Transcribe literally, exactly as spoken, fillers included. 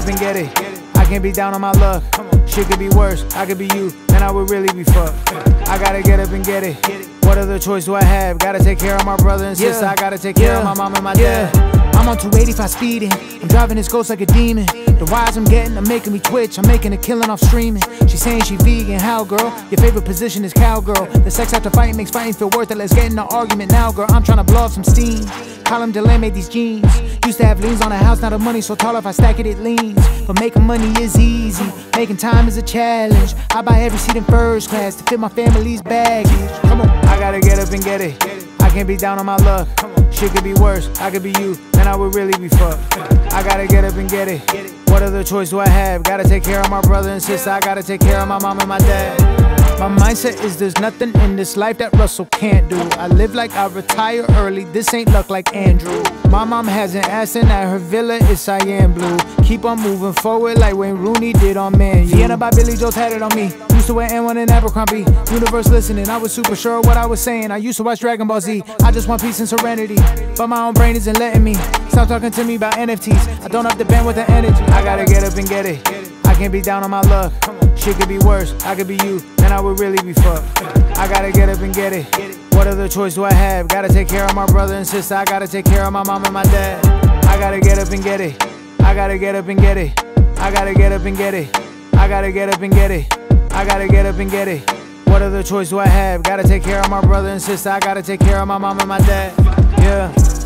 up and get it. I can't be down on my luck. Shit could be worse, I could be you, then I would really be fucked. I gotta get up and get it. What other choice do I have? Gotta take care of my brother and sister. I gotta take care of my mom and my dad. I'm on two eighty-five speeding. I'm driving this ghost like a demon. The rides I'm getting are making me twitch. I'm making a killing off streaming. She's saying she vegan. How, girl? Your favorite position is cowgirl. The sex after fighting makes fighting feel worth it. Let's get in an argument now, girl. I'm trying to blow off some steam. Column delay made these jeans. Used to have liens on the house, now the money so tall if I stack it, it leans. But making money is easy. Making time is a challenge. I buy every seat in first class to fit my family's baggage. Come on. I gotta get up and get it. I can't be down on my luck. Shit could be worse, I could be you, then I would really be fucked. I gotta get up and get it. What other choice do I have? Gotta take care of my brother and sister. I gotta take care of my mom and my dad. My mindset is there's nothing in this life that Russell can't do. I live like I retire early, this ain't luck like Andrew. My mom has an Aston at her villa, it's cyan blue. Keep on moving forward like Wayne Rooney did on Man U. Vienna by Billy Joe tatted on me. Used to wear N one and Abercrombie. Universe listening, I was super sure of what I was saying. I used to watch Dragon Ball Z. I just want peace and serenity, but my own brain isn't letting me. Stop talking to me about N F Ts. I don't have the bandwidth and energy. I gotta get up and get it. I can't be down on my luck. Shit could be worse, I could be you, then I would really be fucked. I gotta get up and get it. What other choice do I have? Gotta take care of my brother and sister. I gotta take care of my mom and my dad. I gotta get up and get it. I gotta get up and get it. I gotta get up and get it. I gotta get up and get it. I gotta get up and get it. What other choice do I have? Gotta take care of my brother and sister. I gotta take care of my mom and my dad. Yeah.